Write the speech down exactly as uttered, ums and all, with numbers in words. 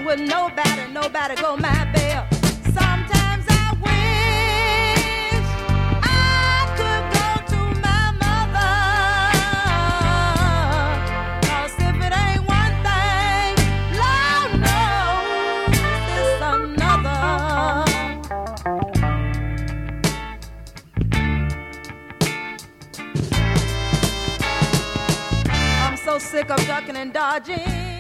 with nobody, nobody go my bail. Sometimes I wish I could go to my mother, 'cause if it ain't one thing, Lord knows it's another. I'm so sick of ducking and dodging.